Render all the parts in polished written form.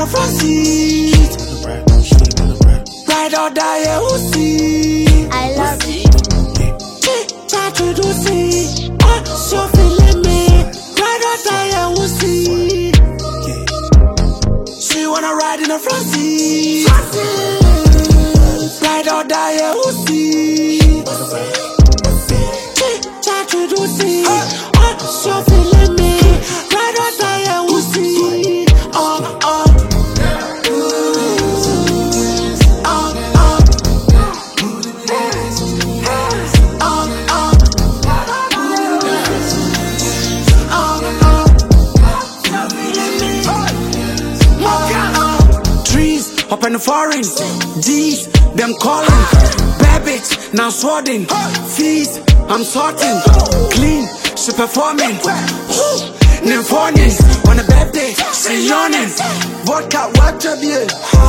front seat. Ride or die, yeah, who see? I love you. Try to do see. So feeling me. Ride or die, yeah, who see? She wanna ride in the front seat. Ride or die, yeah, who see? Try to do see. So feeling me. Ride or die, yeah, who see? Up in the foreign, G's, them calling. Bad bitch, now swatting. Fees, I'm sorting. Clean, she performing. Nymphonin, on a bad day, she yawning. Vodka, what job you?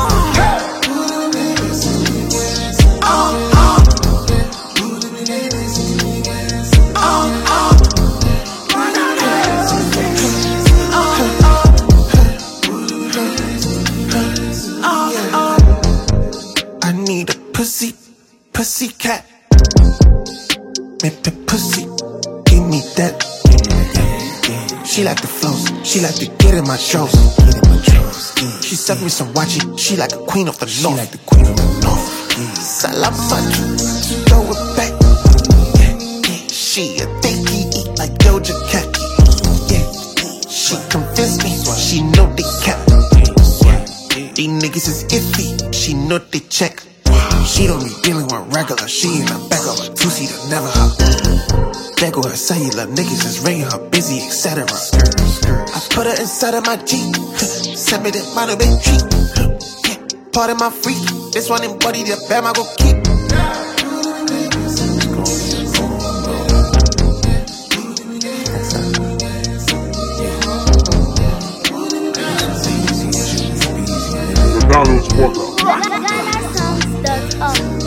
I need a pussycat. Make pussy, give me that. She like the flows, she like to get in my shows. She suck me some watchy, she like a queen of the north. Salamatu, throw it back. She a dinky, eat like Doja Cat. She convinced me, she know they cap. These niggas is iffy, she know they check. She don't be dealing with regular, she in the back of a two-seater, never hop. There go her cellular, niggas is ringing her busy, etc. I put her inside of my Jeep, send me that model big treat. Part of my freak, this one in body, the bam I go keep. McDonald's Porter. GhanaSongs.org